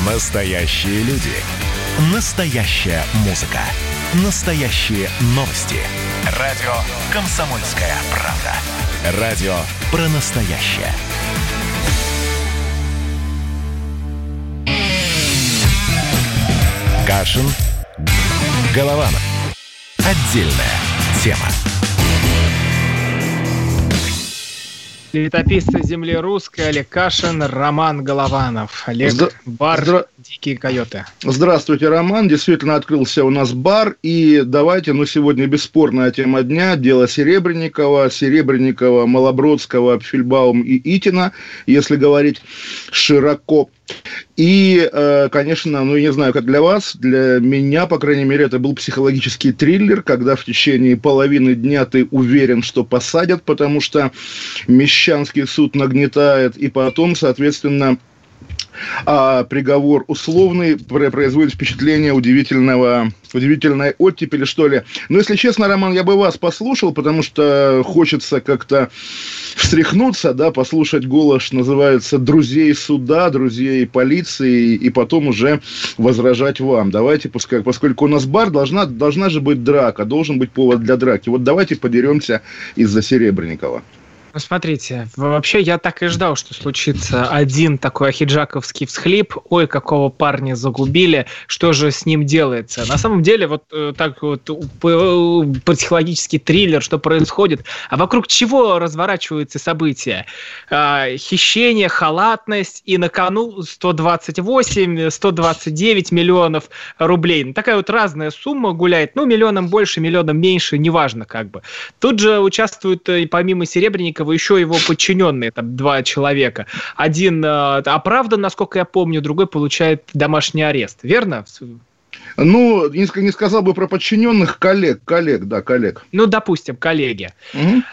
Настоящие люди. Настоящая музыка. Настоящие новости. Радио «Комсомольская правда». Радио про настоящее. Кашин, Голованов. Отдельная тема. Летописцы земли русской Олег Кашин, Роман Голованов. Олег, бар «Дикие койоты». Здравствуйте, Роман. Действительно открылся у нас бар. И давайте, сегодня бесспорная тема дня. Дело Серебренникова, Малобродского, Апфельбаум и Итина, если говорить широко. И, конечно, не знаю, как для вас, для меня, по крайней мере, это был психологический триллер, когда в течение половины дня ты уверен, что посадят, потому что Мещанский суд нагнетает, и потом, соответственно, приговор условный производит впечатление удивительной оттепели, что ли. Но, если честно, Роман, я бы вас послушал, потому что хочется как-то встряхнуться, послушать голос, называется, друзей суда, друзей полиции, и потом уже возражать вам. Давайте, поскольку у нас бар, должна же быть драка, должен быть повод для драки. Вот давайте подеремся из-за Серебренникова. Смотрите, вообще я так и ждал, что случится один такой ахиджаковский всхлип. Ой, какого парня загубили, что же с ним делается? На самом деле, так психологический триллер, что происходит, а вокруг чего разворачиваются события? Хищение, халатность, и на кону 128-129 миллионов рублей. Такая разная сумма гуляет, миллионом больше, миллионом меньше, неважно как бы. Тут же участвуют, помимо Серебренникова, еще его подчиненные, там 2 человека. Один оправдан, насколько я помню, другой получает домашний арест. Верно? Не сказал бы про подчиненных, коллег. Допустим, коллеги. Угу.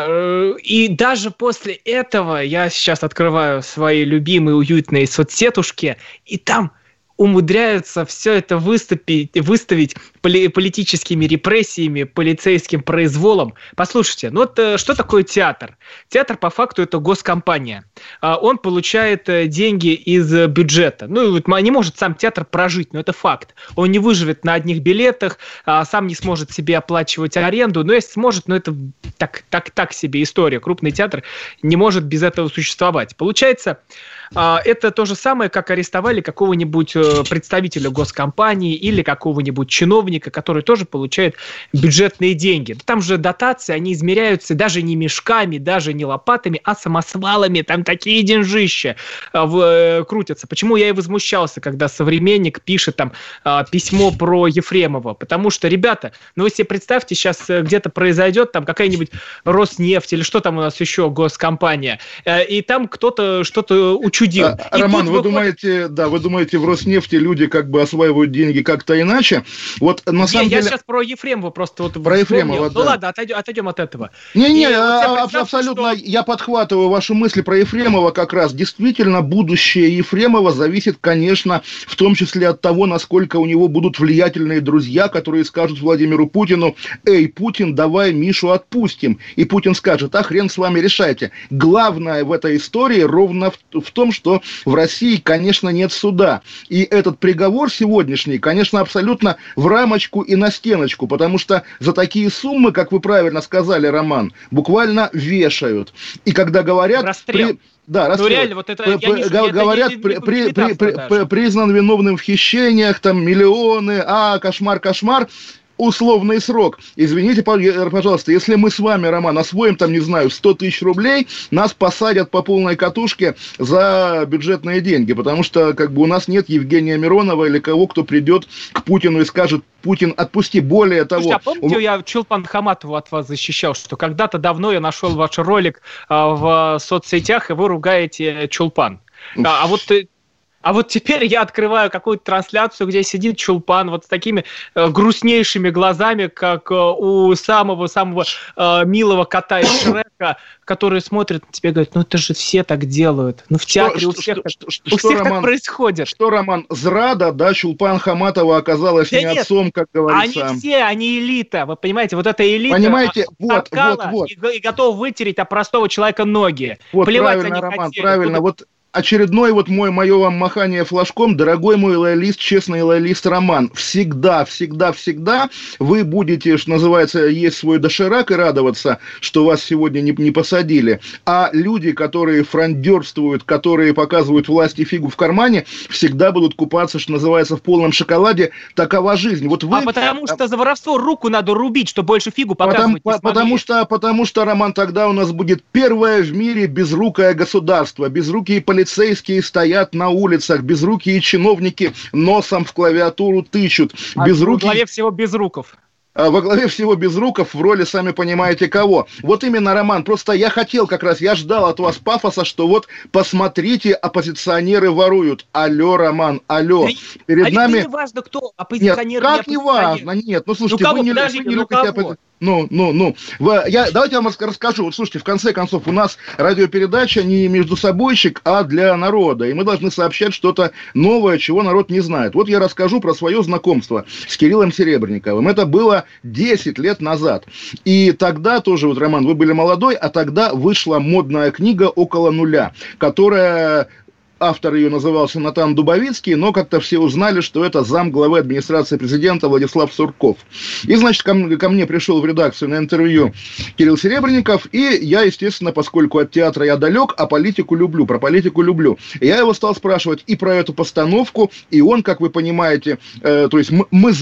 И даже после этого я сейчас открываю свои любимые уютные соцсетушки, и там умудряются все это выставить политическими репрессиями, полицейским произволом. Послушайте, что такое театр? Театр, по факту, это госкомпания. Он получает деньги из бюджета. Не может сам театр прожить, но это факт. Он не выживет на одних билетах, сам не сможет себе оплачивать аренду, но если сможет, это так себе история. Крупный театр не может без этого существовать. Получается, это то же самое, как арестовали какого-нибудь представителя госкомпании или какого-нибудь чиновника, который тоже получает бюджетные деньги. Там же дотации, они измеряются даже не мешками, даже не лопатами, а самосвалами. Там такие деньжища крутятся. Почему я и возмущался, когда «Современник» пишет письмо про Ефремова? Потому что, ребята, вы себе представьте, сейчас где-то произойдет какая-нибудь Роснефть или что там у нас еще госкомпания, и там кто-то что-то учудил. Роман, вы думаете, в Роснефти люди осваивают деньги как-то иначе? На самом деле... Я сейчас про Ефремова просто про Ефремова, да. Ладно, отойдем от этого. Абсолютно, я подхватываю ваши мысли про Ефремова как раз. Действительно, будущее Ефремова зависит, конечно, в том числе от того, насколько у него будут влиятельные друзья, которые скажут Владимиру Путину: «Эй, Путин, давай Мишу отпустим». И Путин скажет: «А хрен с вами, решайте». Главное в этой истории ровно в том, что в России, конечно, нет суда. И этот приговор сегодняшний, конечно, абсолютно в рамочку и на стеночку, потому что за такие суммы, как вы правильно сказали, Роман, буквально вешают. И когда говорят... Расстрел. Реально, говорят, признан виновным в хищениях, миллионы, кошмар. Условный срок. Извините, пожалуйста, если мы с вами, Роман, освоим 100 тысяч рублей, нас посадят по полной катушке за бюджетные деньги, потому что у нас нет Евгения Миронова или кого, кто придет к Путину и скажет: «Путин, отпусти». Более того... Слушайте, помните, я Чулпан Хаматову от вас защищал, что когда-то давно я нашел ваш ролик в соцсетях, и вы ругаете Чулпан. А вот теперь я открываю какую-то трансляцию, где сидит Чулпан с такими грустнейшими глазами, как у самого-самого милого кота из Шрека, который смотрит на тебя и говорит: это же все так делают. В театре у всех так происходит. Что, Роман, зрада, Чулпан Хаматова оказалась не отцом, как говорится. Они все, они элита, вы понимаете, эта элита. Понимаете, и готова вытереть от простого человека ноги. Плевать правильно, они Роман, хотели. Правильно, очередное вот мое вам махание флажком, дорогой мой лоялист, честный лоялист Роман, всегда вы будете, что называется, есть свой доширак и радоваться, что вас сегодня не посадили, а люди, которые фрондерствуют, которые показывают власти фигу в кармане, всегда будут купаться, что называется, в полном шоколаде. Такова жизнь. Вот вы... потому что за воровство руку надо рубить, что больше фигу показывать не смогли. Потому что, Роман, тогда у нас будет первое в мире безрукое государство. Безрукие полицейские стоят на улицах, безрукие чиновники носом в клавиатуру тычут. Во главе всего безруков. Во главе всего безруков в роли, сами понимаете, кого. Вот именно, Роман, просто я хотел как раз, я ждал от вас пафоса, что вот посмотрите, оппозиционеры воруют. Алло, Роман, алло. Перед нами... не важно, кто оппозиционер. Нет, как не важно? Нет, ну слушайте, вы не любите оппозиционеров. Давайте я вам расскажу. Вот слушайте, в конце концов, у нас радиопередача не между собойщик, а для народа. И мы должны сообщать что-то новое, чего народ не знает. Вот я расскажу про свое знакомство с Кириллом Серебренниковым. Это было 10 лет назад. И тогда тоже, вот, Роман, вы были молодой, а тогда вышла модная книга «Около нуля», которая... Автор ее назывался Натан Дубовицкий, но как-то все узнали, что это замглавы администрации президента Владислав Сурков. И, значит, ко мне пришел в редакцию на интервью Кирилл Серебренников, и я, естественно, поскольку от театра я далек, а политику люблю, про политику люблю. Я его стал спрашивать и про эту постановку, и он, как вы понимаете, то есть мы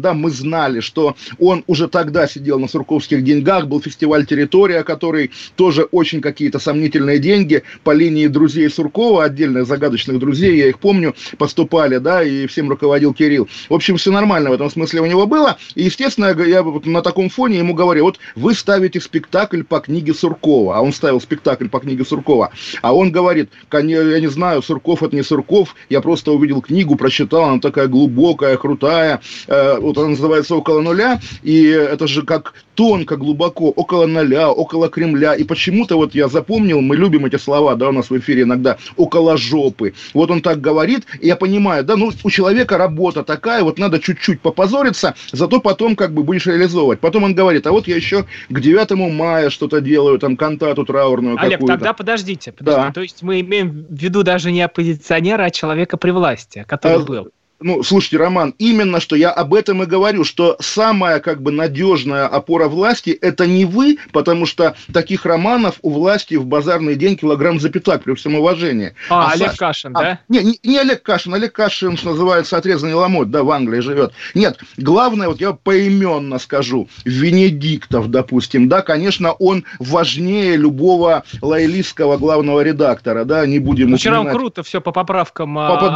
знали, что он уже тогда сидел на сурковских деньгах, был фестиваль «Территория», который тоже очень какие-то сомнительные деньги по линии друзей Суркова, отдельно загадочных друзей, я их помню, поступали, да, и всем руководил Кирилл. В общем, все нормально в этом смысле у него было, и, естественно, я вот на таком фоне ему говорю, вот вы ставите спектакль по книге Суркова, а он ставил спектакль по книге Суркова, а он говорит, я не знаю, Сурков это не Сурков, я просто увидел книгу, прочитал, она такая глубокая, крутая, вот она называется «Около нуля», и это же как тонко, глубоко, около нуля, около Кремля, и почему-то вот я запомнил, мы любим эти слова, да, у нас в эфире иногда, около жопы. Вот он так говорит, и я понимаю, да, ну, у человека работа такая, вот надо чуть-чуть попозориться, зато потом как бы будешь реализовывать. Потом он говорит, а вот я еще к 9 мая что-то делаю, там, кантату траурную Олег, какую-то. тогда подождите. Да. То есть мы имеем в виду даже не оппозиционера, а человека при власти, который был. Ну, слушайте, Роман, именно что я об этом и говорю, что самая как бы надежная опора власти – это не вы, потому что таких Романов у власти в базарный день килограмм за пятак, при всем уважении. Олег Кашин, да? Не Олег Кашин, что называется, отрезанный ломоть, да, в Англии живет. Нет, главное, вот я поименно скажу, Венедиктов, допустим, да, конечно, он важнее любого лоялистского главного редактора, да, не будем вчера он круто все по поправкам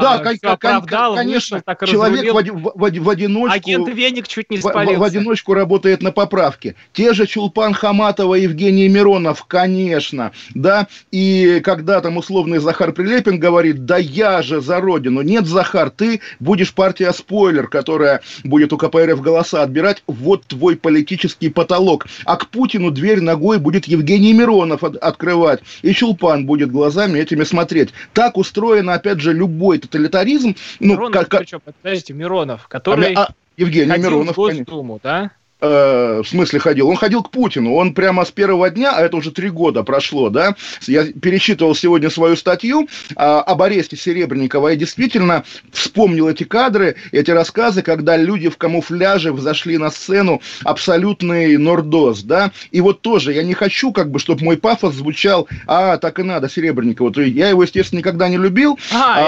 оправдал, конечно. Человек в одиночку... Агент Веник чуть не спалился. В одиночку работает на поправке. Те же Чулпан Хаматова и Евгений Миронов, конечно, да, и когда там условный Захар Прилепин говорит, да я же за родину. Нет, Захар, ты будешь партия «Спойлер», которая будет у КПРФ голоса отбирать, вот твой политический потолок. А к Путину дверь ногой будет Евгений Миронов открывать, и Чулпан будет глазами этими смотреть. Так устроен, опять же, любой тоталитаризм. Подождите, Миронов, который Евгений Миронов, в Госдуму, да? В смысле ходил? Он ходил к Путину. Он прямо с первого дня, а это уже 3 года прошло, да? Я пересчитывал сегодня свою статью об аресте Серебренникова и действительно вспомнил эти кадры, эти рассказы, когда люди в камуфляже взошли на сцену, абсолютный нордоз, да? И вот тоже я не хочу, как бы, чтобы мой пафос звучал, так и надо, Серебренникова. То есть я его, естественно, никогда не любил.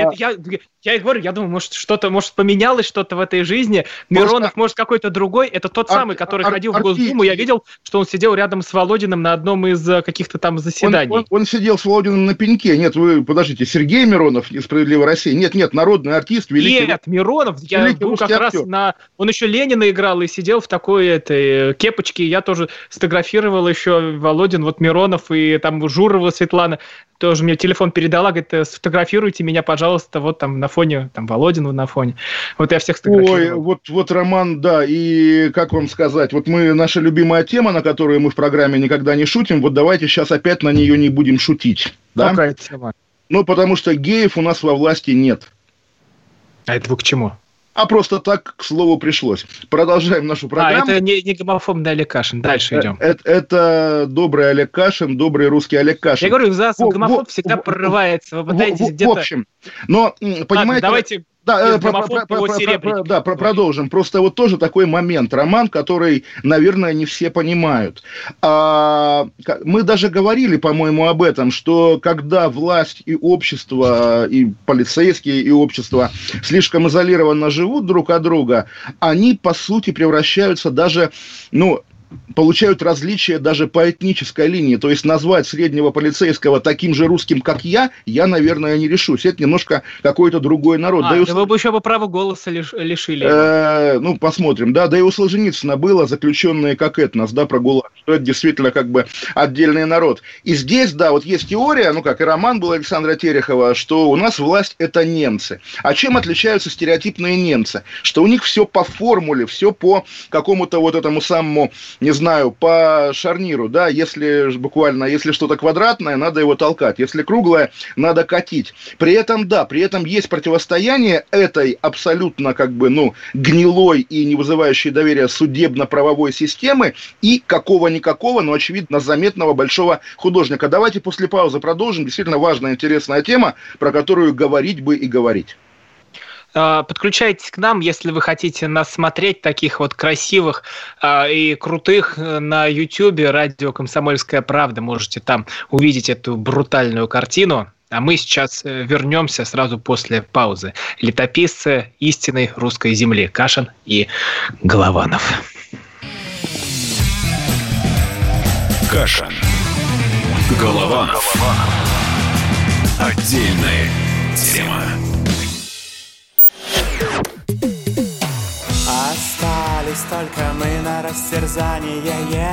Я и говорю, я думаю, может поменялось что-то в этой жизни. Миронов, может, какой-то другой. Это тот самый, который ходил в Госдуму. Я видел, что он сидел рядом с Володиным на одном из каких-то там заседаний. Он сидел с Володиным на пеньке. Нет, вы, подождите, Сергей Миронов, «Справедливая Россия». Нет, народный артист, великий. Нет, Миронов, я был как раз он еще Ленина играл и сидел в такой этой кепочке. Я тоже сфотографировал еще Володин, вот Миронов и там Журова Светлана. Тоже мне телефон передала, говорит, сфотографируйте меня, пожалуйста, вот там на фоне, там Володин на фоне. Вот я всех сфотографировал. Ой, вот Роман, да, и как вам сказать, вот наша любимая тема, на которую мы в программе никогда не шутим, вот давайте сейчас опять на нее не будем шутить. Да? Какая тема? Ну, потому что геев у нас во власти нет. А это вы к чему? А просто так, к слову, пришлось. Продолжаем нашу программу. Это не гомофобный Олег Кашин. Дальше идем. Это добрый Олег Кашин, добрый русский Олег Кашин. Я говорю, гомофоб всегда прорывается. Вы пытаетесь где-то... В общем, но, понимаете... Давайте... Продолжим. Просто вот тоже такой момент, Роман, который, наверное, не все понимают. Мы даже говорили, по-моему, об этом, что когда власть и общество, и полицейские, и общество слишком изолированно живут друг от друга, они, по сути, превращаются даже, получают различия даже по этнической линии. То есть назвать среднего полицейского таким же русским, как я, наверное, не решусь. Это немножко какой-то другой народ. Вы бы еще права голоса лишили. Посмотрим. Да и у Солженицына было заключенные как этнос, про ГУЛАГ. Что это действительно как бы отдельный народ. И здесь, вот есть теория, как и роман был Александра Терехова, что у нас власть – это немцы. А чем отличаются стереотипные немцы? Что у них все по формуле, все по какому-то вот этому самому, не знаю, по шарниру, если что-то квадратное, надо его толкать, если круглое, надо катить. При этом есть противостояние этой абсолютно гнилой и не вызывающей доверия судебно-правовой системы и какого-никакого, но очевидно заметного большого художника. Давайте после паузы продолжим. Действительно важная, интересная тема, про которую говорить бы и говорить. Подключайтесь к нам, если вы хотите нас смотреть, таких вот красивых и крутых, на Ютьюбе, радио «Комсомольская правда». Можете там увидеть эту брутальную картину. А мы сейчас вернемся сразу после паузы. Летописцы истинной русской земли. Кашин и Голованов. Кашин. Голованов. Отдельная тема. Остались только мы на растерзание,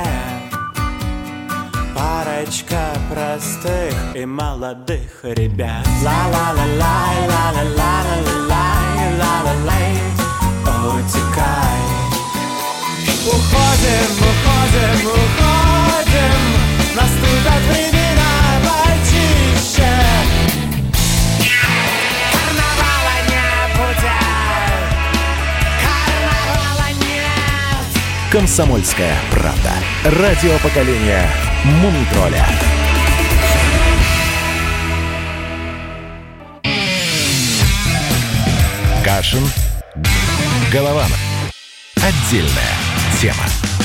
парочка простых и молодых ребят. Ла-ла-ла-лай, ла-ла-ла-ла-ла-лай, ла-ла-лай, утекай. Уходим, наступят времена почище. Карнавала не будет, карнавала нет. «Комсомольская правда». Радио поколения Мумий-тролля. Кашин. Голованов. Отдельная тема.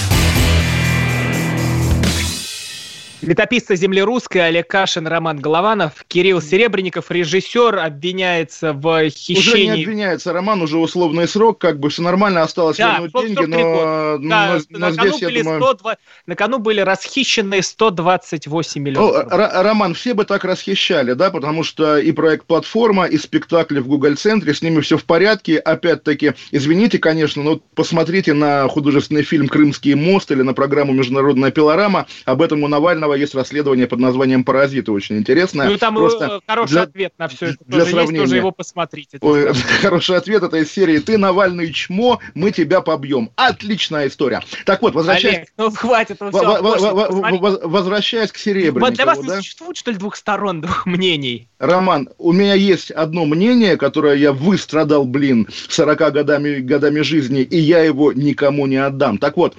Летописцы земли русской Олег Кашин, Роман Голованов. Кирилл Серебренников, режиссер, обвиняется в хищении... Уже не обвиняется, Роман, уже условный срок, все нормально, осталось вернуть деньги, но здесь, я думаю... На кону были расхищены 128 миллионов. Роман, все бы так расхищали, потому что и проект «Платформа», и спектакли в Гугл-центре, с ними все в порядке. Опять-таки, извините, конечно, но посмотрите на художественный фильм «Крымский мост» или на программу «Международная пилорама». Об этом у Навального есть расследование под названием «Паразиты», очень интересное. Там хороший ответ на все это. Для сравнения. Тоже его посмотрите. Хороший ответ этой серии. Ты, Навальный, чмо, мы тебя побьем. Отличная история. Так вот, возвращаясь... Олег, хватит. Возвращаясь к Серебренникову. Для вас не существует, что ли, двух мнений? Роман, у меня есть одно мнение, которое я выстрадал, 40 годами жизни, и я его никому не отдам. Так вот,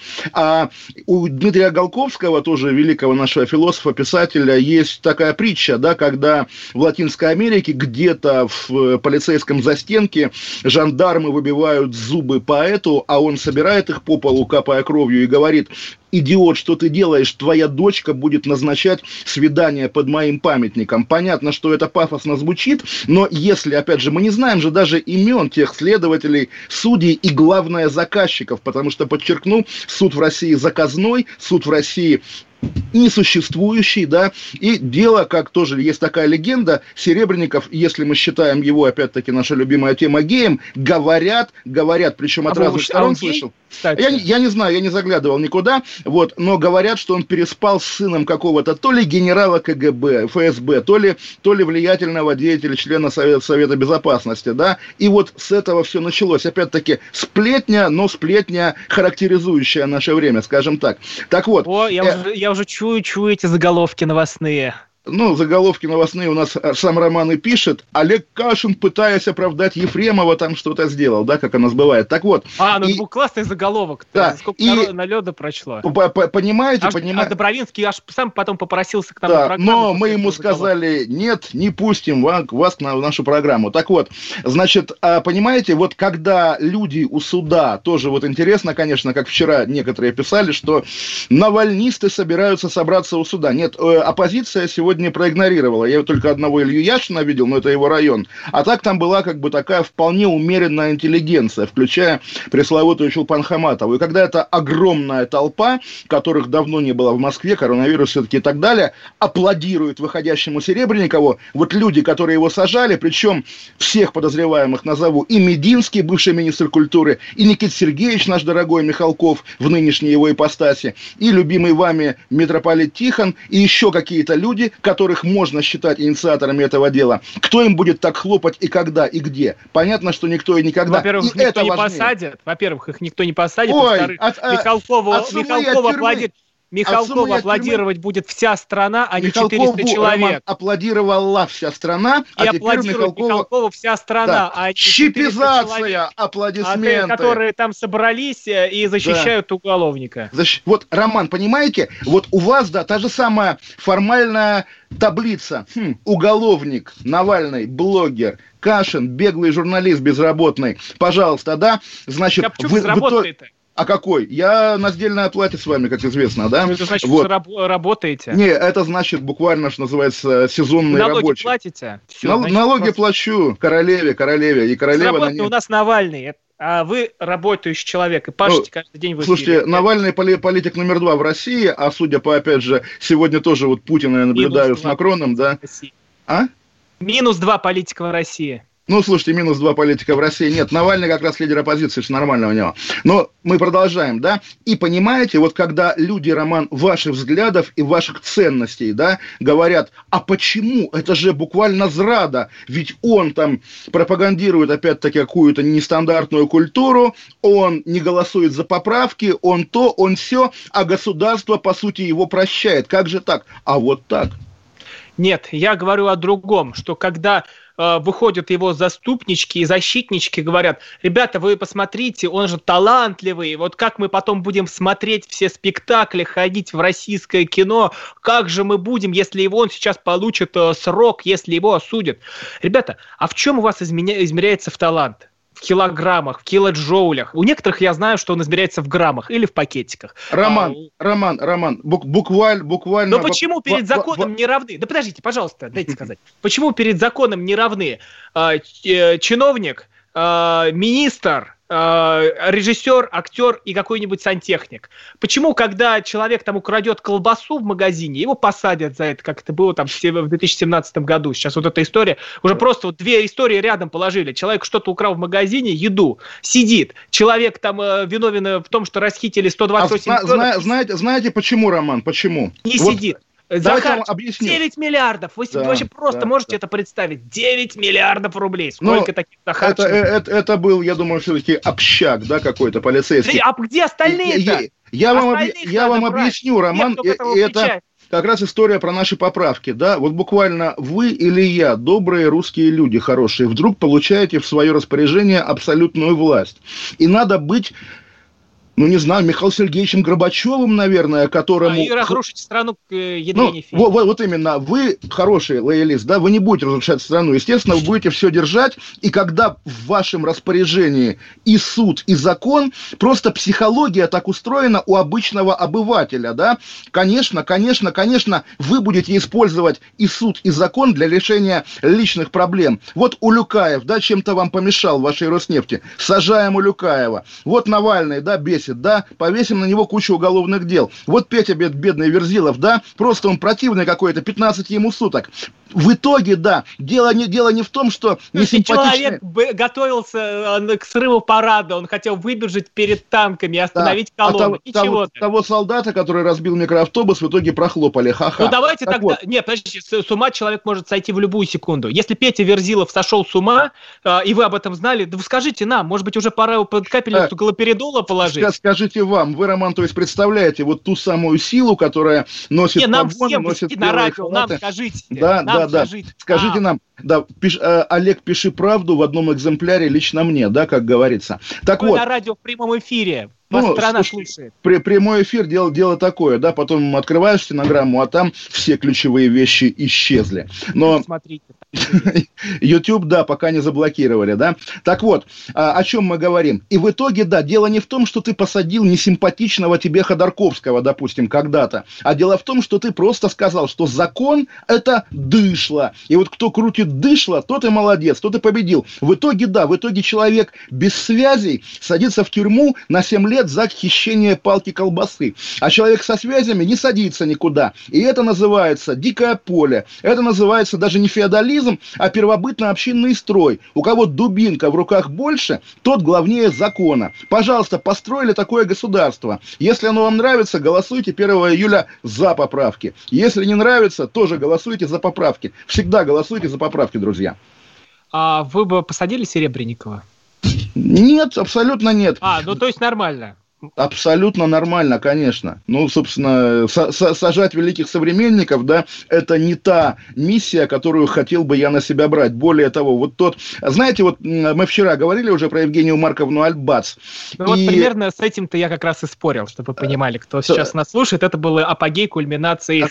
у Дмитрия Голковского, тоже великого нашего философа, писателя, есть такая притча, когда в Латинской Америке где-то в полицейском застенке жандармы выбивают зубы поэту, а он собирает их по полу, капая кровью, и говорит: «Идиот, что ты делаешь? Твоя дочка будет назначать свидание под моим памятником». Понятно, что это пафосно звучит, но если, опять же, мы не знаем же даже имен тех следователей, судей и, главное, заказчиков, потому что, подчеркну, суд в России заказной, суд в России несуществующий, и дело, как тоже есть такая легенда, Серебренников, если мы считаем его, опять-таки, наша любимая тема, геем, говорят, причем от разных сторон слышал. Я не знаю, я не заглядывал никуда, но говорят, что он переспал с сыном какого-то то ли генерала КГБ, ФСБ, то ли влиятельного деятеля, члена Совета Безопасности, и с этого все началось. Опять-таки, сплетня, но сплетня, характеризующая наше время, скажем так. Так вот. Я уже чую эти заголовки новостные. заголовки новостные у нас сам Роман и пишет. Олег Кашин, пытаясь оправдать Ефремова, там что-то сделал, да, как у нас бывает. Так вот. Это был классный заголовок. Да, сколько налёда прочло. Понимаете? А Добровинский аж сам потом попросился к нам на программу. Но мы ему сказали, нет, не пустим вас в нашу программу. Так вот, значит, понимаете, вот когда люди у суда, тоже вот интересно, конечно, как вчера некоторые писали, что навальнисты собираются собраться у суда. Нет, оппозиция сегодня проигнорировала. Я только одного Илью Яшина видел, но это его район. А так там была как бы такая вполне умеренная интеллигенция, включая пресловутую Чулпан Хаматову. И когда эта огромная толпа, которых давно не было в Москве, коронавирус все-таки и так далее, аплодирует выходящему Серебренникову, вот люди, которые его сажали, причем всех подозреваемых назову, и Мединский, бывший министр культуры, и Никита Сергеевич, наш дорогой Михалков, в нынешней его ипостаси, и любимый вами митрополит Тихон, и еще какие-то люди, которых можно считать инициаторами этого дела. Кто им будет так хлопать и когда, и где? Понятно, что никто и никогда. Во-первых, их никто не посадит. Во-первых, их никто не посадит. Во-вторых, Михалкову аплодировать будет вся страна, а не 400 человек. Роман, аплодировала вся страна, и аплодирует Михалкову вся страна, а не 400 человек, аплодисменты. Которые там собрались и защищают уголовника. Вот, Роман, понимаете, вот у вас, да, та же самая формальная таблица. Уголовник, Навальный, блогер, Кашин, беглый журналист безработный. Пожалуйста, да? Значит, почему безработный-то? А какой? Я на сдельной оплате с вами, как известно, да? Это значит, вот. Что работаете? Не, это значит буквально, что называется, сезонный рабочий. Налоги платите? Налоги плачу королеве. И королева у нас Навальный, а вы работающий человек и пашете каждый день в эфире. Слушайте, Навальный политик номер 2 в России, а судя по, опять же, сегодня тоже вот Путина я наблюдаю с Макроном, да? -2 политика в России. Слушайте, -2 политика в России. Нет, Навальный как раз лидер оппозиции, все нормально у него. Но мы продолжаем, да? И понимаете, вот когда люди, Роман, ваших взглядов и ваших ценностей, да, говорят, а почему? Это же буквально зрада. Ведь он там пропагандирует, опять-таки, какую-то нестандартную культуру, он не голосует за поправки, он то, он сё, а государство, по сути, его прощает. Как же так? А вот так. Нет, я говорю о другом, что когда выходят его заступнички и защитнички, говорят, ребята, вы посмотрите, он же талантливый, вот как мы потом будем смотреть все спектакли, ходить в российское кино, как же мы будем, если он сейчас получит срок, если его осудят. Ребята, а в чем у вас измеряется в талант? В килограммах, в килоджоулях. У некоторых я знаю, что он измеряется в граммах или в пакетиках. Роман, буквально... Но почему перед законом не равны? Да подождите, пожалуйста, дайте сказать. Почему перед законом не равны чиновник, министр, режиссер, актер и какой-нибудь сантехник? Почему, когда человек там украдет колбасу в магазине, его посадят за это, как это было там в 2017 году? Сейчас вот эта история, уже просто вот 2 истории рядом положили. Человек что-то украл в магазине, еду, сидит. Человек там виновен в том, что расхитили 128 миллионов. Знаете почему, Роман? Почему? Не сидит. Захар, 9 миллиардов. Вы вообще просто можете это представить? 9 миллиардов рублей. Сколько таких Захарченко? Это был, я думаю, все-таки общак, да, какой-то полицейский. А где остальные-то? Я вам объясню, Роман, это как раз история про наши поправки, да, вот буквально вы или я, добрые русские люди, хорошие, вдруг получаете в свое распоряжение абсолютную власть. И надо быть... не знаю, Михаилом Сергеевичем Горбачевым, наверное, которому... И разрушить страну к ядрене феи. Вот именно, вы хороший лоялист, да, вы не будете разрушать страну, естественно, вы будете все держать, и когда в вашем распоряжении и суд, и закон, просто психология так устроена у обычного обывателя, да, конечно, вы будете использовать и суд, и закон для решения личных проблем. Вот Улюкаев, да, чем-то вам помешал в вашей Роснефти, сажаем Улюкаева. Вот Навальный, да, бесит, да, повесим на него кучу уголовных дел. Вот Петя, бедный Верзилов, да, просто он противный какой-то, 15 ему суток. В итоге, да, дело не в том, что несимпатичный... Человек готовился к срыву парада, он хотел выбежать перед танками и остановить колонну. Того солдата, который разбил микроавтобус, в итоге прохлопали, ха-ха. Давайте так тогда... Вот. Нет, подождите, с ума человек может сойти в любую секунду. Если Петя Верзилов сошел с ума, и вы об этом знали, да вы скажите нам, может быть, уже пора под капельницу галоперидола положить? скажите вам, вы, Роман, то есть представляете вот ту самую силу, которая носит погоны, носит на радио, халаты? нам скажите. Да. Скажите нам, да, Олег, пиши правду в одном экземпляре лично мне, да, как говорится. Так вы вот. На радио в прямом эфире. Вас страна слушает. Прямой эфир, дело такое, да, потом открываешь стенограмму, а там все ключевые вещи исчезли. Но Смотрите. YouTube, да, пока не заблокировали, да. Так вот, о чем мы говорим. И в итоге, да, дело не в том, что ты посадил несимпатичного тебе Ходорковского, допустим, когда-то, а дело в том, что ты просто сказал, что закон – это дышло. И вот кто крутит дышло, тот и молодец, тот и победил. В итоге, да, человек без связей садится в тюрьму на 7 лет за хищение палки колбасы. А человек со связями не садится никуда. И это называется дикое поле. Это называется даже не феодализм, а первобытно-общинный строй. У кого дубинка в руках больше, тот главнее закона. Пожалуйста, построили такое государство. Если оно вам нравится, голосуйте 1 июля за поправки. Если не нравится, тоже голосуйте за поправки. Всегда голосуйте за поправки, друзья. А вы бы посадили Серебренникова? Нет, абсолютно нет. Ну то есть нормально. Абсолютно нормально, конечно. Ну, собственно, сажать великих современников, да, это не та миссия, которую хотел бы я на себя брать. Более того, вот тот... Знаете, вот мы вчера говорили уже про Евгению Марковну Альбац. Ну, вот примерно с этим-то я как раз и спорил, чтобы вы понимали, кто сейчас нас слушает. Это был апогей кульминации.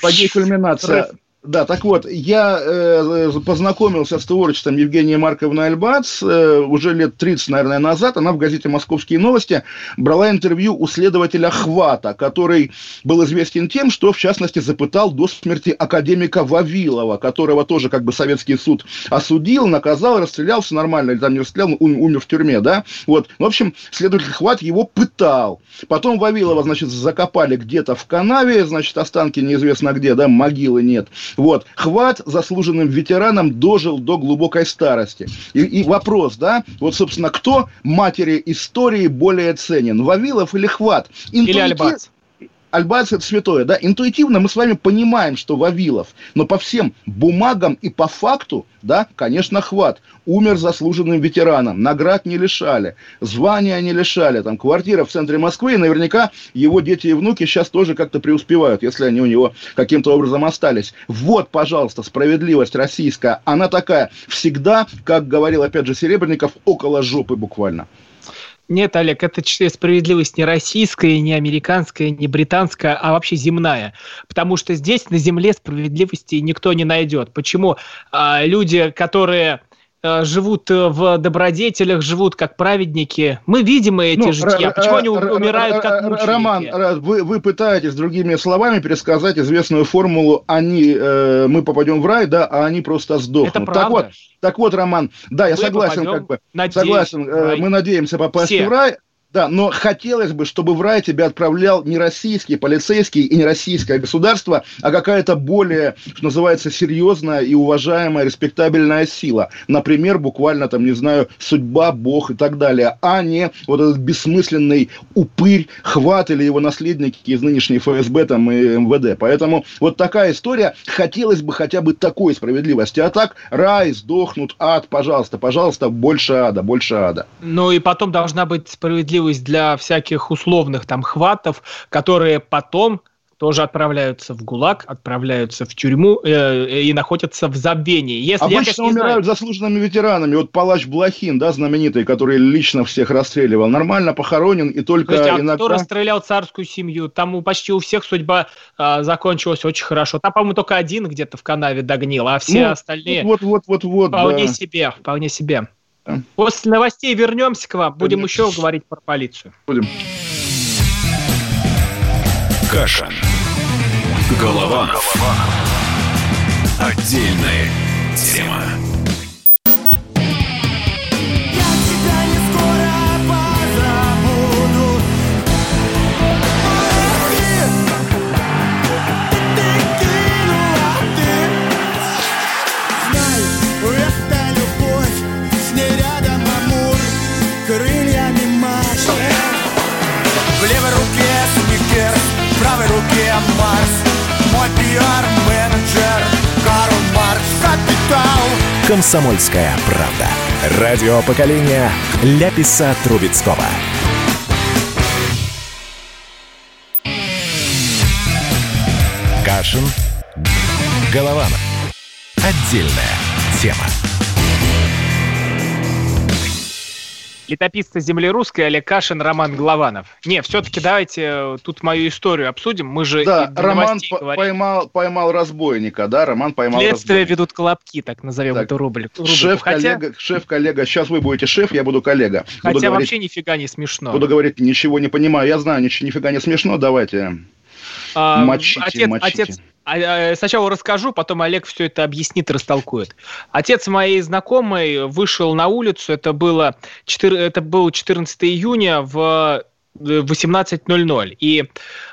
Да, так вот, я познакомился с творчеством Евгении Марковны Альбац уже лет 30, наверное, назад. Она в газете «Московские новости» брала интервью у следователя Хвата, который был известен тем, что, в частности, запытал до смерти академика Вавилова, которого тоже как бы советский суд осудил, наказал, расстрелял, все нормально, или там не расстрелял, умер в тюрьме, да. Вот. В общем, следователь Хват его пытал. Потом Вавилова, значит, закопали где-то в канаве, значит, останки неизвестно где, да, могилы нет. Вот. Хват заслуженным ветераном дожил до глубокой старости. И вопрос, да, вот, собственно, кто матери истории более ценен, Вавилов или Хват? Или Альбац? Альбац – это святое, да? Интуитивно мы с вами понимаем, что Вавилов, но по всем бумагам и по факту, да, конечно, Хват. Умер заслуженным ветераном, наград не лишали, звания не лишали, там, квартира в центре Москвы, и наверняка его дети и внуки сейчас тоже как-то преуспевают, если они у него каким-то образом остались. Вот, пожалуйста, справедливость российская, она такая всегда, как говорил, опять же, Серебренников, около жопы буквально. Нет, Олег, это справедливость не российская, не американская, не британская, а вообще земная. Потому что здесь на земле справедливости никто не найдет. Почему? Люди, которые живут в добродетелях, живут как праведники. Мы видим эти жития. Почему они умирают как мученики? Роман, вы пытаетесь другими словами пересказать известную формулу мы попадем в рай, да, а они просто сдохнут. Это правда. Так вот, Роман, да, я согласен, мы надеемся попасть в рай. Да, но хотелось бы, чтобы в рай тебя отправлял не российский полицейский и не российское государство, а какая-то более, что называется, серьезная и уважаемая, респектабельная сила. Например, буквально, там, не знаю, судьба, Бог и так далее, а не вот этот бессмысленный упырь, Хват или его наследники из нынешней ФСБ там, и МВД. Поэтому вот такая история. Хотелось бы хотя бы такой справедливости. А так, рай, сдохнут, ад, пожалуйста, больше ада, больше ада. Ну и потом должна быть справедливость для всяких условных там хватов, которые потом тоже отправляются в ГУЛАГ, отправляются в тюрьму и находятся в забвении. Если обычно умирают заслуженными ветеранами. Вот палач Блохин, да, знаменитый, который лично всех расстреливал, нормально похоронен и только иногда... кто расстрелял царскую семью? Там почти у всех судьба закончилась очень хорошо. Там, по-моему, только один где-то в канаве догнил, а все остальные вполне себе. После новостей вернемся к вам. Будем еще говорить про полицию. Будем. Кашин. Голованов. Отдельная тема. В левой руке Сникерс, в правой руке Марс. Мой пиар-менеджер Карл Маркс, капитал. Комсомольская правда. Радио поколения Ляписа Трубецкого. Кашин, Голованов. Отдельная тема. Летописцы земли русской Олег Кашин, Роман Голованов. Не, все-таки давайте тут мою историю обсудим. Мы же Роман поймал разбойника, да? Роман поймал Следствие ведут колобки, так назовем эту рубрику. Шеф-коллега, сейчас вы будете шеф, я буду коллега. Хотя вообще нифига не смешно. Буду говорить, ничего не понимаю. Я знаю, нифига не смешно, давайте. Мочите. Сначала расскажу, потом Олег все это объяснит и растолкует. Отец моей знакомой вышел на улицу, это было 14 июня в 18:00, и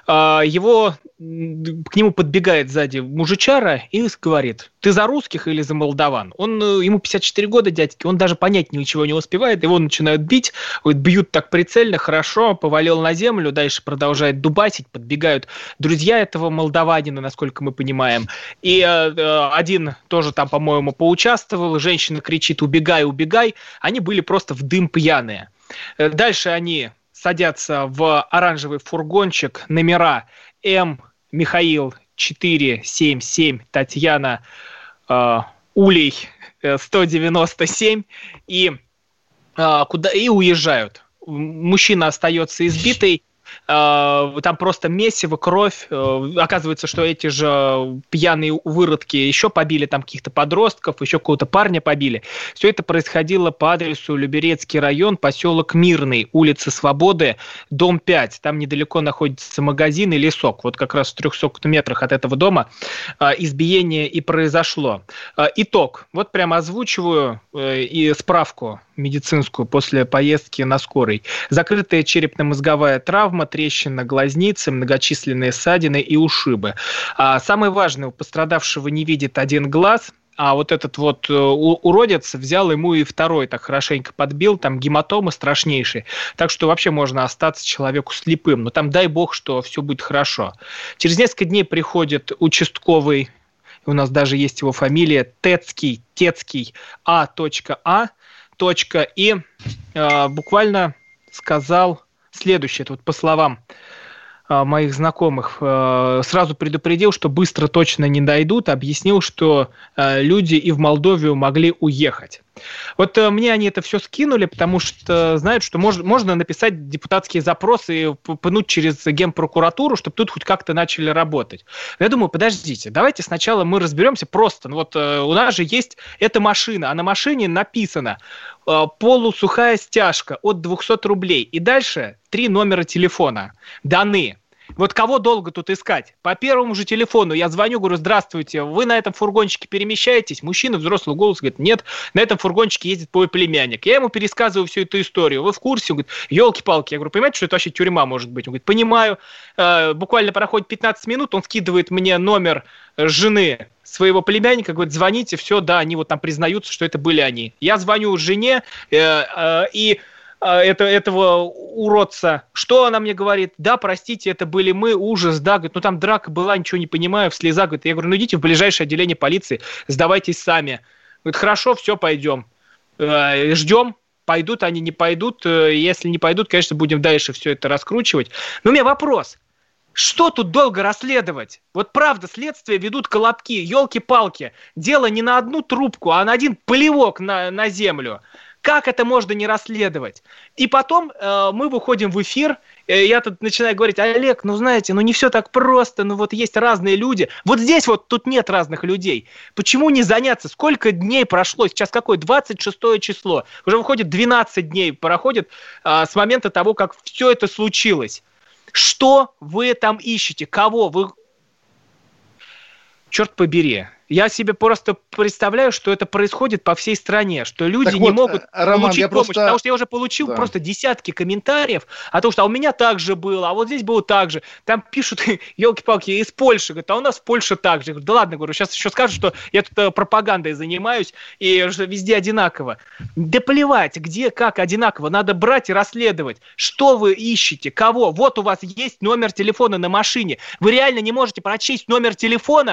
к нему подбегает сзади мужичара и говорит: ты за русских или за молдаван? Ему 54 года, дядьки, он даже понять ничего не успевает, его начинают бить, бьют так прицельно, хорошо, повалил на землю, дальше продолжает дубасить, подбегают друзья этого молдаванина, насколько мы понимаем, и один тоже там, по-моему, поучаствовал, женщина кричит: убегай, убегай, они были просто в дым пьяные. Дальше они садятся в оранжевый фургончик, номера М. Михаил 477, Татьяна Улей 197, и уезжают. Мужчина остается избитый, там просто месиво, кровь. Оказывается, что эти же пьяные выродки еще побили там каких-то подростков, еще какого-то парня побили. Все это происходило по адресу Люберецкий район, поселок Мирный, улица Свободы, дом 5. Там недалеко находится магазин и лесок. Вот как раз в 300 метрах от этого дома избиение и произошло. Итог. Вот прямо озвучиваю и справку медицинскую после поездки на скорой. Закрытая черепно-мозговая травма, трещина глазницы, многочисленные ссадины и ушибы. Самое важное, у пострадавшего не видит один глаз, а вот этот вот уродец взял ему и второй, так хорошенько подбил, там гематомы страшнейшие. Так что вообще можно остаться человеку слепым. Но там дай бог, что все будет хорошо. Через несколько дней приходит участковый, у нас даже есть его фамилия, Тецкий А.А. И буквально сказал следующее, это вот по словам моих знакомых, сразу предупредил, что быстро точно не дойдут, объяснил, что люди и в Молдовию могли уехать. Вот мне они это все скинули, потому что знают, что можно написать депутатские запросы и пнуть через Генпрокуратуру, чтобы тут хоть как-то начали работать. Но я думаю, подождите, давайте сначала мы разберемся просто. Вот у нас же есть эта машина, а на машине написано полусухая стяжка от 200 рублей. И дальше 3 номера телефона даны. Вот кого долго тут искать? По первому же телефону я звоню, говорю: здравствуйте, вы на этом фургончике перемещаетесь? Мужчина, взрослый голос, говорит: нет, на этом фургончике ездит мой племянник. Я ему пересказываю всю эту историю. Вы в курсе? Он говорит: елки-палки. Я говорю: понимаете, что это вообще тюрьма может быть? Он говорит: понимаю. Буквально проходит 15 минут, он скидывает мне номер жены своего племянника, говорит: звоните, все, да, они вот там признаются, что это были они. Я звоню жене, и этого уродца. Что она мне говорит? Да, простите, это были мы, ужас, да, говорит, ну там драка была, ничего не понимаю, в слезах, говорит. Я говорю: ну идите в ближайшее отделение полиции, сдавайтесь сами. Говорит: хорошо, все, пойдем. Ждем, пойдут они, не пойдут. Если не пойдут, конечно, будем дальше все это раскручивать. Но у меня вопрос. Что тут долго расследовать? Вот правда, следствие ведут колобки, елки-палки. Дело не на одну трубку, а на один плевок на землю. Как это можно не расследовать? И потом мы выходим в эфир, я тут начинаю говорить: Олег, ну знаете, ну не все так просто, ну вот есть разные люди. Вот здесь вот тут нет разных людей. Почему не заняться? Сколько дней прошло? Сейчас какое? 26 число. Уже выходит 12 дней проходит с момента того, как все это случилось. Что вы там ищете? Кого? Вы... Черт побери. Я себе просто представляю, что это происходит по всей стране, что люди не могут получить помощь, потому что я уже получил просто десятки комментариев о том, что у меня так же было, а вот здесь было так же. Там пишут, елки-палки, из Польши, говорят: а у нас в Польше так же. Я говорю: да ладно, говорю, сейчас еще скажут, что я тут пропагандой занимаюсь, и везде одинаково. Да плевать, где, как одинаково, надо брать и расследовать. Что вы ищете, кого? Вот у вас есть номер телефона на машине. Вы реально не можете прочесть номер телефона?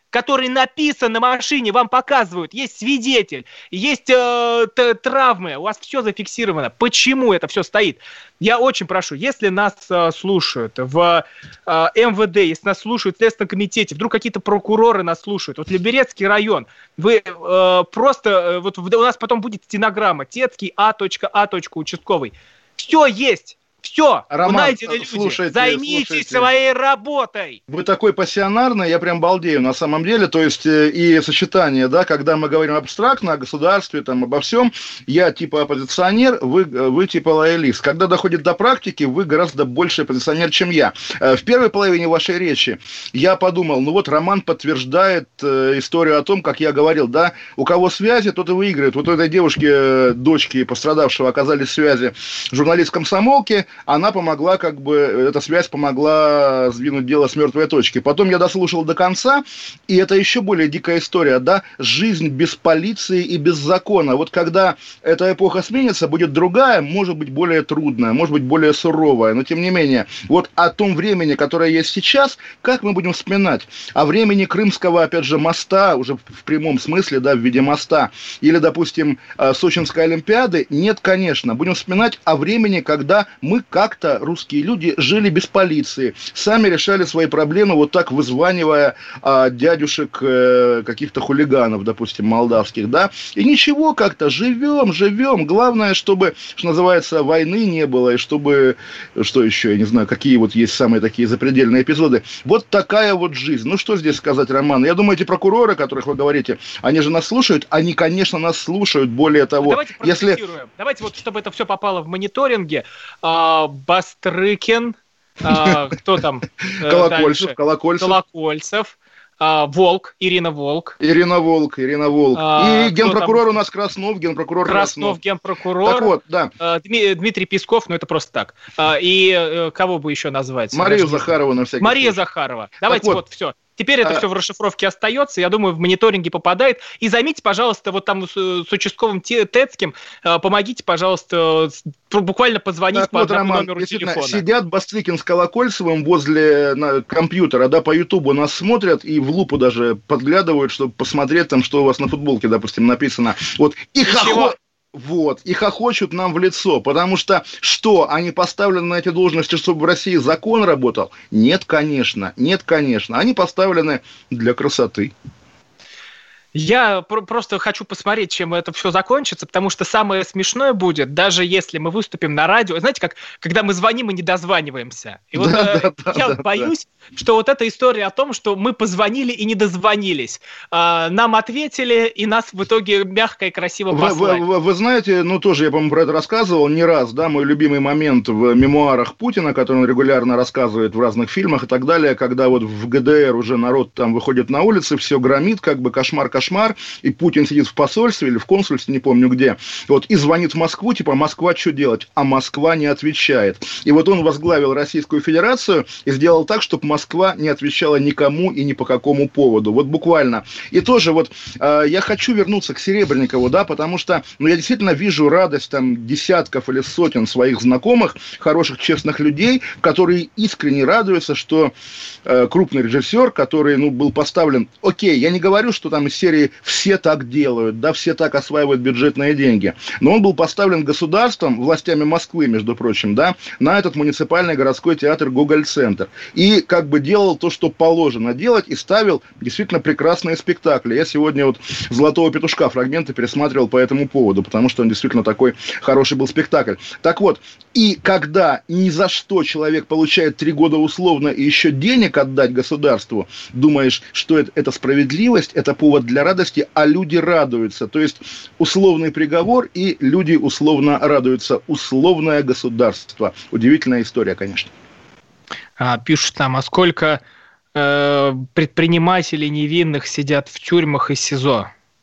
который написан на машине, вам показывают, есть свидетель, есть травмы, у вас все зафиксировано. Почему это все стоит? Я очень прошу, если нас слушают в МВД, если нас слушают в Следственном комитете, вдруг какие-то прокуроры нас слушают, вот Люберецкий район, вы просто, вот у нас потом будет стенограмма, Тецкий А. участковый. Все есть. Все, Роман, найдены люди. Займитесь своей работой. Вы такой пассионарный, я прям балдею на самом деле. То есть и сочетание, да, когда мы говорим абстрактно о государстве, там, обо всем, я типа оппозиционер, вы типа лоялист. Когда доходит до практики, вы гораздо больше оппозиционер, чем я. В первой половине вашей речи я подумал, ну вот Роман подтверждает историю о том, как я говорил, да, у кого связи, тот и выиграет. Вот у этой девушки, дочки пострадавшего, оказались связи журналист комсомолки, она помогла, как бы, эта связь помогла сдвинуть дело с мертвой точки. Потом я дослушал до конца, и это еще более дикая история, да, жизнь без полиции и без закона. Вот когда эта эпоха сменится, будет другая, может быть, более трудная, может быть, более суровая, но тем не менее, вот о том времени, которое есть сейчас, как мы будем вспоминать? О времени Крымского, опять же, моста, уже в прямом смысле, да, в виде моста, или, допустим, Сочинской Олимпиады? Нет, конечно. Будем вспоминать о времени, когда мы как-то, русские люди, жили без полиции, сами решали свои проблемы, вот так вызванивая дядюшек каких-то хулиганов, допустим, молдавских, да, и ничего, как-то живем, главное, чтобы, что называется, войны не было, и чтобы, что еще, я не знаю, какие вот есть самые такие запредельные эпизоды, вот такая вот жизнь. Ну, что здесь сказать, Роман? Я думаю, эти прокуроры, о которых вы говорите, они же нас слушают, они, конечно, нас слушают, более того, давайте процитируем. Давайте вот, чтобы это все попало в мониторинге, Бастрыкин, кто там? Колокольцев, Волк, Ирина Волк. И генпрокурор у нас Краснов, генпрокурор. Так вот, да. Дмитрий Песков, ну это просто так. И кого бы еще назвать? Марию Захарову на всякий случай. Захарова. Давайте вот все. Теперь это все в расшифровке остается, я думаю, в мониторинге попадает. И займите, пожалуйста, вот там с участковым Тецким, помогите, пожалуйста, буквально позвонить по одному номеру телефона. Сидят Бастрыкин с Колокольцевым возле компьютера, да, по Ютубу нас смотрят и в лупу даже подглядывают, чтобы посмотреть там, что у вас на футболке, допустим, написано. Вот, и хохочут нам в лицо, потому что, они поставлены на эти должности, чтобы в России закон работал? Нет, конечно, они поставлены для красоты. Я просто хочу посмотреть, чем это все закончится, потому что самое смешное будет, даже если мы выступим на радио, знаете, как когда мы звоним и не дозваниваемся. И вот я боюсь, что вот эта история о том, что мы позвонили и не дозвонились, нам ответили, и нас в итоге мягко и красиво послали. Вы знаете, тоже я, по-моему, про это рассказывал не раз, да, мой любимый момент в мемуарах Путина, который он регулярно рассказывает в разных фильмах и так далее, когда вот в ГДР уже народ там выходит на улицы, все громит, как бы кошмар, и Путин сидит в посольстве или в консульстве, не помню где, вот, и звонит в Москву, типа, Москва что делать? А Москва не отвечает. И вот он возглавил Российскую Федерацию и сделал так, чтобы Москва не отвечала никому и ни по какому поводу. Вот буквально. И тоже вот я хочу вернуться к Серебренникову, да, потому что, я действительно вижу радость там десятков или сотен своих знакомых, хороших, честных людей, которые искренне радуются, что крупный режиссер, который, был поставлен, окей, я не говорю, что там из серии все так делают, да, все так осваивают бюджетные деньги. Но он был поставлен государством, властями Москвы, между прочим, да, на этот муниципальный городской театр «Гоголь-центр». И как бы делал то, что положено делать, и ставил действительно прекрасные спектакли. Я сегодня вот «Золотого петушка» фрагменты пересматривал по этому поводу, потому что он действительно такой хороший был спектакль. Так вот, и когда ни за что человек получает 3 года условно и еще денег отдать государству, думаешь, что это справедливость, это повод для радости, а люди радуются. То есть условный приговор, и люди условно радуются. Условное государство. Удивительная история, конечно. Пишут там, а сколько предпринимателей невинных сидят в тюрьмах и СИЗО?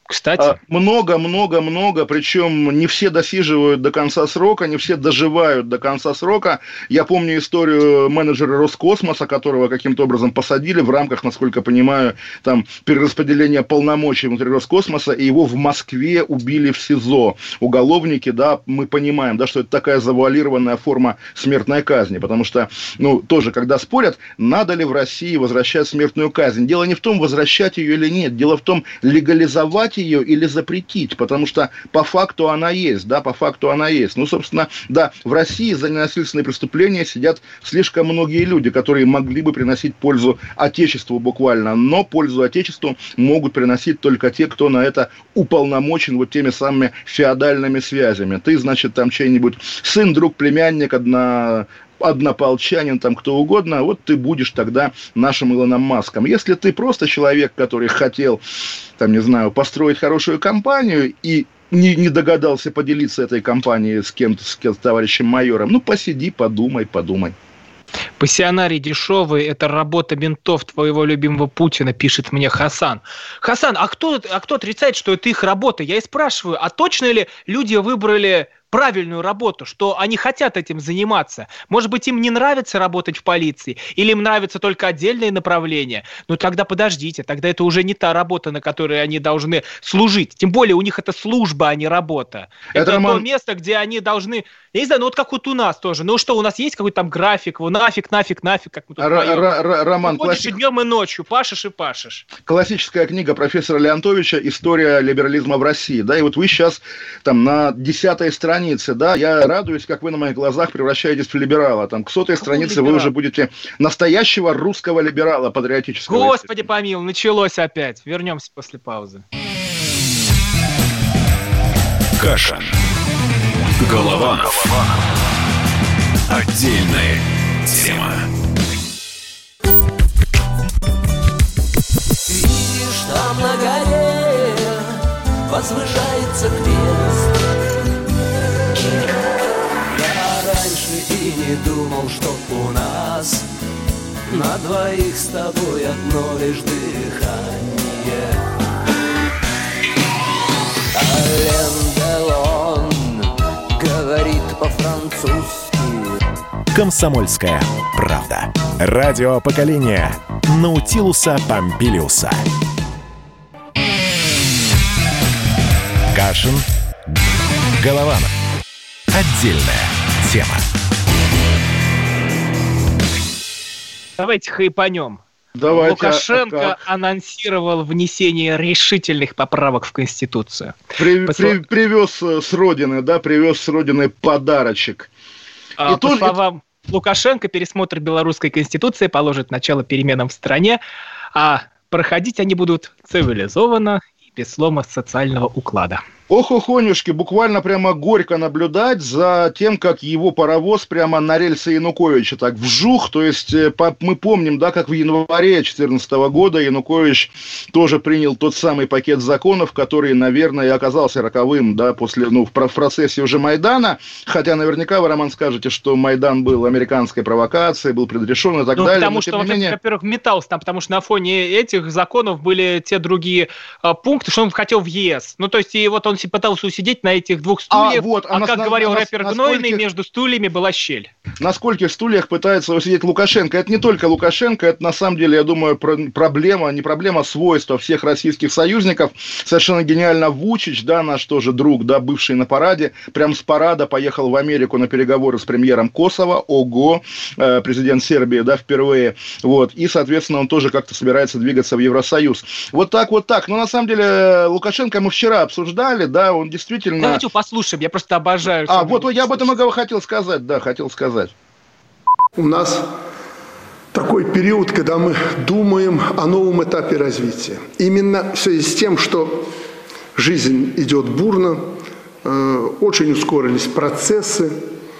Кстати. Много, причем не все досиживают до конца срока, не все доживают до конца срока. Я помню историю менеджера Роскосмоса, которого каким-то образом посадили в рамках, насколько понимаю, там, перераспределения полномочий внутри Роскосмоса, и его в Москве убили в СИЗО. Уголовники, да, мы понимаем, да, что это такая завуалированная форма смертной казни, потому что, тоже, когда спорят, надо ли в России возвращать смертную казнь. Дело не в том, возвращать ее или нет, дело в том, легализовать ее или запретить, потому что по факту она есть, да, по факту она есть. Собственно, да, в России за ненасильственные преступления сидят слишком многие люди, которые могли бы приносить пользу Отечеству буквально, но пользу Отечеству могут приносить только те, кто на это уполномочен вот теми самыми феодальными связями. Ты, значит, там чей-нибудь сын, друг, племянник, однополчанин, там кто угодно, вот ты будешь тогда нашим Илоном Маском. Если ты просто человек, который хотел, там, не знаю, построить хорошую компанию и не догадался поделиться этой компанией с кем-то, с товарищем майором, посиди, подумай. Пассионарий дешевый – это работа ментов твоего любимого Путина, пишет мне Хасан. Хасан, а кто отрицает, что это их работа? Я и спрашиваю, а точно ли люди выбрали правильную работу, что они хотят этим заниматься? Может быть, им не нравится работать в полиции, или им нравятся только отдельные направления? Тогда подождите, тогда это уже не та работа, на которой они должны служить. Тем более у них это служба, а не работа. Это то место, где они должны... Я не знаю, вот как вот у нас тоже. У нас есть какой-то там график, нафиг, как мы тут поем. Роман, ходишь и днем, и ночью, пашешь и пашешь. Классическая книга профессора Леонтовича «История либерализма в России». Да, и вот вы сейчас там на 10-й странице, да, я радуюсь, как вы на моих глазах превращаетесь в либерала. Там к 100-й странице вы уже будете настоящего русского либерала патриотического. Господи помилуй, началось опять. Вернемся после паузы. Кашин. Голованов. Отдельная тема. Видишь, там на горе возвышается крест. Я раньше и не думал, что у нас на двоих с тобой одно лишь дыхание. Ален Делон говорит по-французски. Комсомольская правда. Радио поколения Наутилуса Помпилиуса. Кашин. Голованов. Отдельная тема. Давайте хайпанем. Давайте, Лукашенко анонсировал внесение решительных поправок в Конституцию. Привез с родины подарочек. По словам Лукашенко, пересмотр белорусской Конституции положит начало переменам в стране, а проходить они будут цивилизованно и без слома социального уклада. Охохонюшки, буквально прямо горько наблюдать за тем, как его паровоз прямо на рельсы Януковича так вжух. То есть мы помним, да, как в январе 2014 года Янукович тоже принял тот самый пакет законов, который, наверное, и оказался роковым, да, в процессе уже Майдана. Хотя наверняка вы, Роман, скажете, что Майдан был американской провокацией, был предрешен и так далее. Потому что, во-первых, метался там, потому что на фоне этих законов были те другие пункты, что он хотел в ЕС. То есть и вот он пытался усидеть на этих двух стульях, как говорил рэпер Гнойный, между стульями была щель. На скольких стульях пытается усидеть Лукашенко? Это не только Лукашенко, это на самом деле, я думаю, свойство всех российских союзников. Совершенно гениально Вучич, да, наш тоже друг, да, бывший на параде, прям с парада поехал в Америку на переговоры с премьером Косово, президент Сербии, да, впервые, и, соответственно, он тоже как-то собирается двигаться в Евросоюз. Вот так. Но на самом деле Лукашенко мы вчера обсуждали, да, он действительно... Давайте послушаем, я просто обожаю. Я об этом и хотел сказать. У нас такой период, когда мы думаем о новом этапе развития. Именно в связи с тем, что жизнь идет бурно, очень ускорились процессы,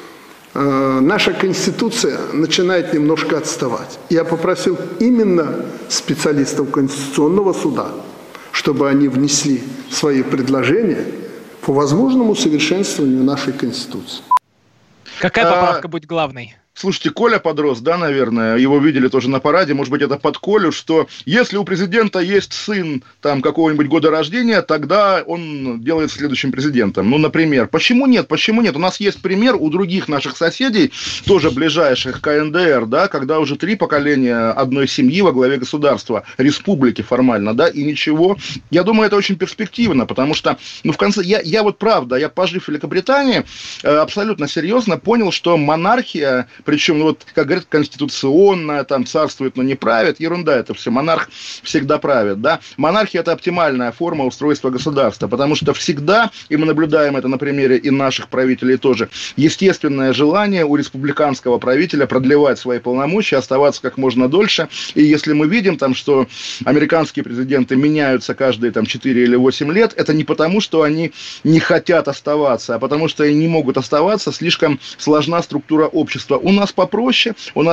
наша Конституция начинает немножко отставать. Я попросил именно специалистов Конституционного суда, чтобы они внесли свои предложения по возможному совершенствованию нашей Конституции. Какая поправка будет главной? Слушайте, Коля подрос, да, наверное, его видели тоже на параде, может быть, это под Колю, что если у президента есть сын там какого-нибудь года рождения, тогда он делает следующим президентом. Ну, например. Почему нет? Почему нет? У нас есть пример у других наших соседей, тоже ближайших к КНДР, да, когда уже 3 поколения одной семьи во главе государства, республики формально, да, и ничего. Я думаю, это очень перспективно, потому что, ну, в конце, я вот правда, я, пожив в Великобритании, абсолютно серьезно понял, что монархия, причем, ну, вот, как говорят, конституционная, там, царствует, но не правит, ерунда это все, монарх всегда правит, да. Монархия – это оптимальная форма устройства государства, потому что всегда, и мы наблюдаем это на примере и наших правителей тоже, естественное желание у республиканского правителя продлевать свои полномочия, оставаться как можно дольше, и если мы видим там, что американские президенты меняются каждые там 4 или 8 лет, это не потому, что они не хотят оставаться, а потому что они не могут оставаться, слишком сложна структура общества. У нас попроще,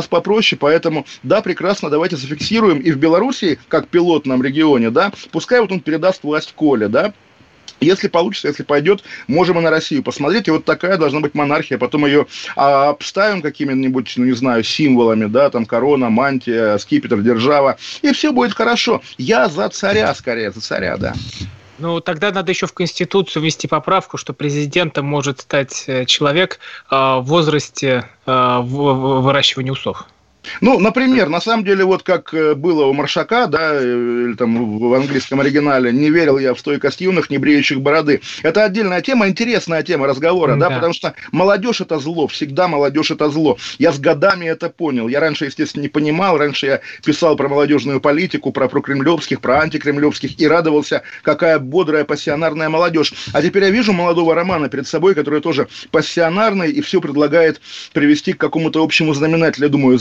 поэтому, да, прекрасно, давайте зафиксируем и в Белоруссии, как пилотном регионе, да, пускай вот он передаст власть Коле, да, если получится, если пойдет, можем и на Россию посмотреть, и вот такая должна быть монархия, потом ее обставим какими-нибудь, ну, не знаю, символами, да, там, корона, мантия, скипетр, держава, и все будет хорошо. Я за царя, скорее, за царя, да. Ну, тогда надо еще в Конституцию внести поправку, что президентом может стать человек в возрасте выращивания усов. Ну, например, на самом деле, вот как было у Маршака, да, или там в английском оригинале, не верил я в стойкость юных, не бреющих бороды. Это отдельная тема, интересная тема разговора, да, потому что молодежь это зло, всегда молодежь это зло. Я с годами это понял. Я раньше, естественно, не понимал, раньше я писал про молодежную политику, про прокремлевских, про антикремлевских и радовался, какая бодрая пассионарная молодежь. А теперь я вижу молодого Романа перед собой, который тоже пассионарный и все предлагает привести к какому-то общему знаменателю. Я думаю,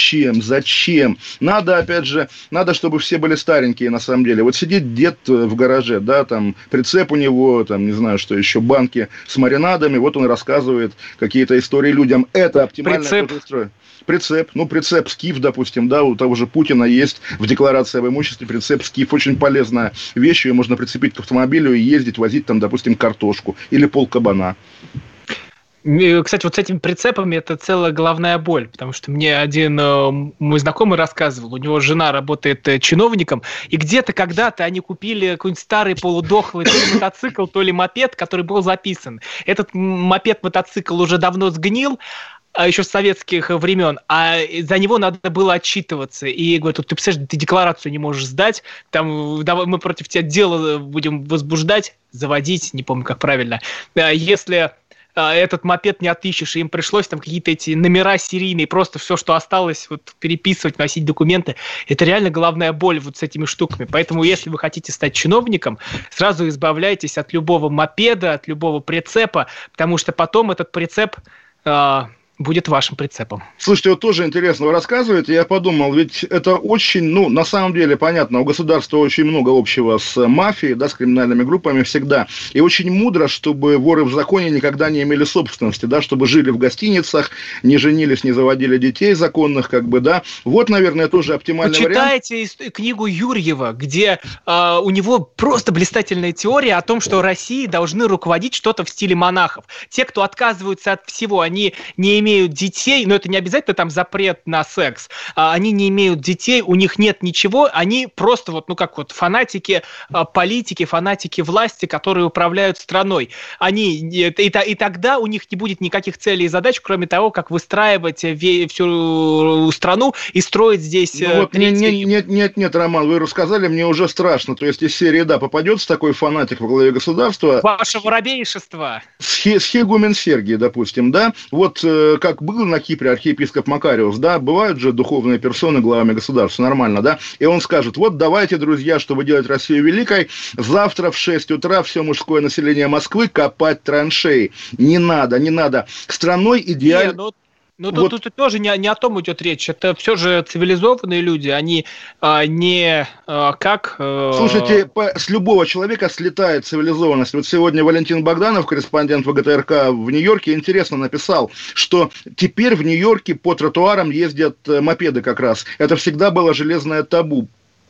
Зачем? Надо, опять же, чтобы все были старенькие, на самом деле. Вот сидит дед в гараже, да, там, прицеп у него, там, не знаю, что еще, банки с маринадами, вот он рассказывает какие-то истории людям. Это оптимальное устройство. Прицеп Скиф, допустим, да, у того же Путина есть в декларации об имуществе прицеп Скиф, очень полезная вещь, ее можно прицепить к автомобилю и ездить, возить там, допустим, картошку или полкабана. Кстати, вот с этими прицепами это целая головная боль, потому что мне один мой знакомый рассказывал, у него жена работает чиновником, и где-то когда-то они купили какой-нибудь старый полудохлый то ли мотоцикл, то ли мопед, который был записан. Этот мопед-мотоцикл уже давно сгнил, еще с советских времен, а за него надо было отчитываться. И говорят, ты представляешь, ты декларацию не можешь сдать, там, давай мы против тебя дело будем возбуждать, заводить, не помню, как правильно. Если этот мопед не отыщешь, и им пришлось там какие-то эти номера серийные, просто все, что осталось, вот, переписывать, носить документы. Это реально головная боль вот с этими штуками. Поэтому, если вы хотите стать чиновником, сразу избавляйтесь от любого мопеда, от любого прицепа, потому что потом этот прицеп будет вашим прицепом. Слушайте, вот тоже интересно вы рассказываете, я подумал, ведь это очень, ну, на самом деле, понятно, у государства очень много общего с мафией, да, с криминальными группами всегда, и очень мудро, чтобы воры в законе никогда не имели собственности, да, чтобы жили в гостиницах, не женились, не заводили детей законных, как бы, да, вот, наверное, тоже оптимальный вариант. Почитайте книгу Юрьева, где у него просто блистательная теория о том, что Россией должны руководить что-то в стиле монахов. Те, кто отказываются от всего, они не имеют детей, но это не обязательно там запрет на секс, они не имеют детей, у них нет ничего, они просто вот, ну как вот фанатики политики, фанатики власти, которые управляют страной. И тогда у них не будет никаких целей и задач, кроме того, как выстраивать всю страну и строить здесь... Ну, вот нет, Роман, вы рассказали, мне уже страшно. То есть из серии, да, попадется такой фанатик во главе государства... Ваше воробейшество! Схегумен Сергий, допустим, да? Вот как был на Кипре архиепископ Макариус, да, бывают же духовные персоны главами государства, нормально, да, и он скажет, вот давайте, друзья, чтобы делать Россию великой, завтра в 6 утра все мужское население Москвы копать траншеи. Не надо. Страной идеально... Ну, вот. Тут тоже не о том идет речь. Это все же цивилизованные люди, они не как... Слушайте, с любого человека слетает цивилизованность. Вот сегодня Валентин Богданов, корреспондент ВГТРК в Нью-Йорке, интересно написал, что теперь в Нью-Йорке по тротуарам ездят мопеды как раз. Это всегда было железное табу.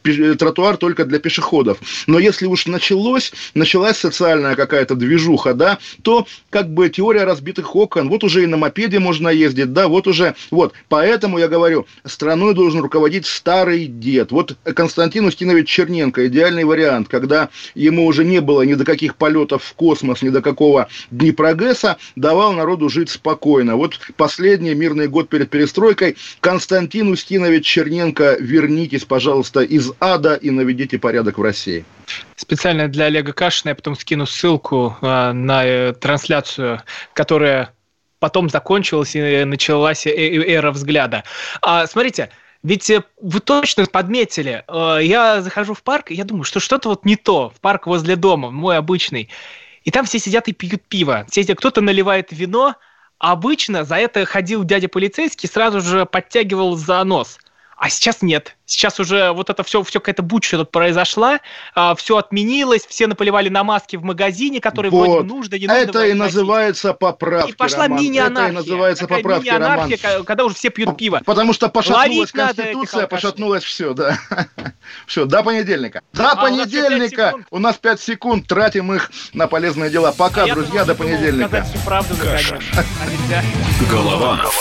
тротуар только для пешеходов. Но если уж началась социальная какая-то движуха, да, то как бы теория разбитых окон, вот уже и на мопеде можно ездить, да, вот уже, вот. Поэтому я говорю, страной должен руководить старый дед. Вот Константин Устинович Черненко, идеальный вариант, когда ему уже не было ни до каких полетов в космос, ни до какого Днепрогресса, давал народу жить спокойно. Вот последний мирный год перед перестройкой. Константин Устинович Черненко, вернитесь, пожалуйста, из ада и наведите порядок в России. Специально для Олега Кашина я потом скину ссылку на трансляцию, которая потом закончилась и началась эра взгляда. Смотрите, ведь вы точно подметили, я захожу в парк, и я думаю, что что-то вот не то, в парк возле дома, мой обычный, и там все сидят и пьют пиво, кто-то наливает вино, а обычно за это ходил дядя полицейский, сразу же подтягивал за нос. А сейчас нет. Сейчас уже вот это все какая-то буча тут произошла, все отменилось, все наплевали на маски в магазине, которые вот, вроде нужно, не нужно. Это и называется поправки, и пошла мини-анархия. Это и называется поправки, Роман. Когда уже все пьют пиво. Потому что пошатнулась Конституция, пошатнулось все, да. Все, до понедельника. До понедельника. У нас 5 секунд, тратим их на полезные дела. Пока, друзья, до понедельника. Сказать всю правду, наконец. Голованов.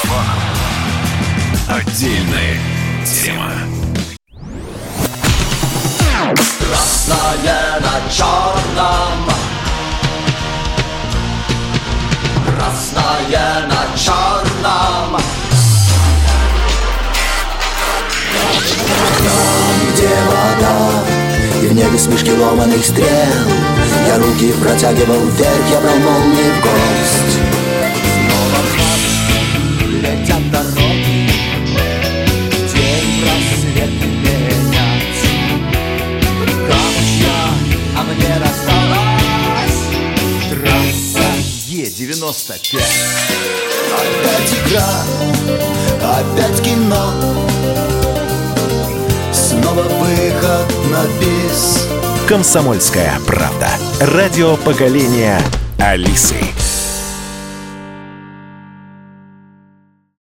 Отдельная тема. Красное на черном, красное на черном. Там, где вода, и в небе вспышки ломаных стрел, я руки протягивал вверх, я брал молнии в гость. Снова в ночь летят дороги, день рассветы менять. Камча, а мне рассталась трасса Е-95. Опять игра, опять кино, снова выход на бис. «Комсомольская правда». Радио поколения Алисы.